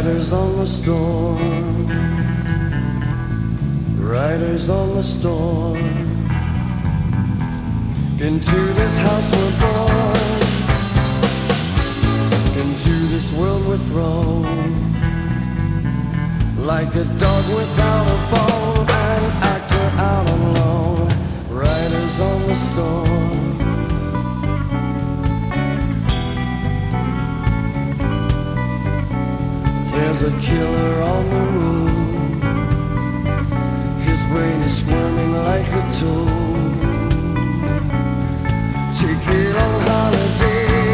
Riders on the storm, riders on the storm. Into this house we're born, into this world we're thrown. Like a dog without a bone, an actor out on loan. Riders on the storm. There's a killer on the road. His brain is squirming like a toad. Take it on holiday.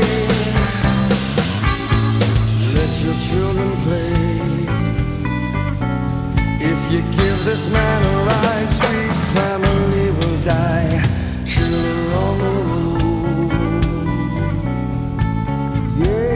Let your children play. If you give this man a ride, sweet family will die. Killer on the road. Yeah.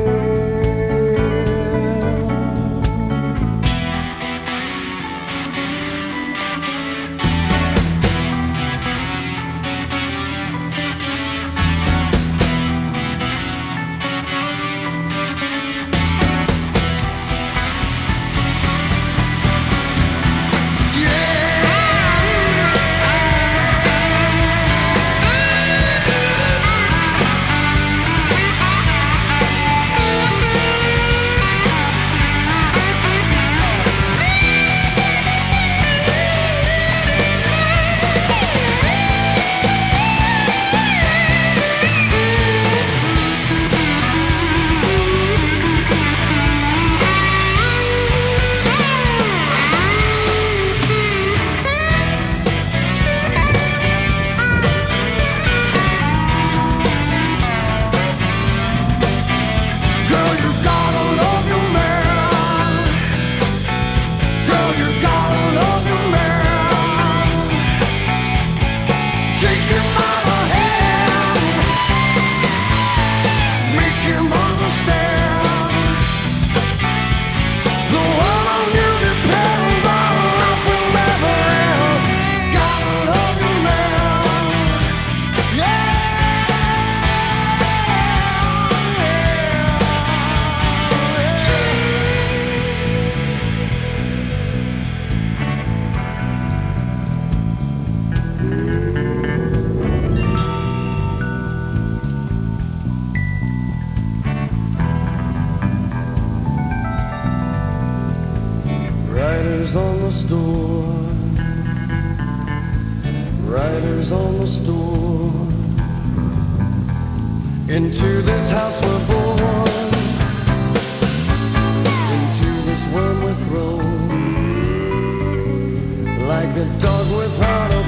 Riders on the storm, riders on the storm. Into this house we're born, into this world we're thrown. Like a dog without a